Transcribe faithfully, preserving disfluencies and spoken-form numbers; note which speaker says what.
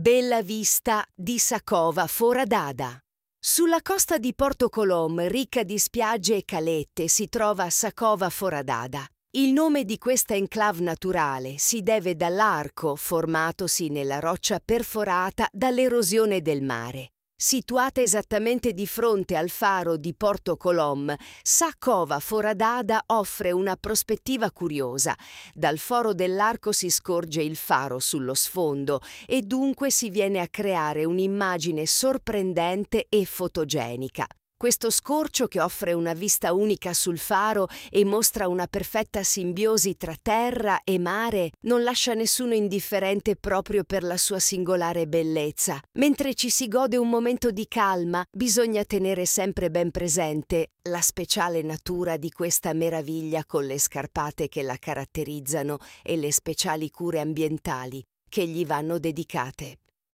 Speaker 1: Bella vista di Sakova Foradada. Sulla costa di Porto Colom, ricca di spiagge e calette, si trova Sakova Foradada. Il nome di questa enclave naturale si deve dall'arco formatosi nella roccia perforata dall'erosione del mare. Situata esattamente di fronte al faro di Porto Colom, Sakova Foradada offre una prospettiva curiosa. Dal foro dell'arco si scorge il faro sullo sfondo e dunque si viene a creare un'immagine sorprendente e fotogenica. Questo scorcio, che offre una vista unica sul faro e mostra una perfetta simbiosi tra terra e mare, non lascia nessuno indifferente proprio per la sua singolare bellezza. Mentre ci si gode un momento di calma, bisogna tenere sempre ben presente la speciale natura di questa meraviglia con le scarpate che la caratterizzano e le speciali cure ambientali che gli vanno dedicate.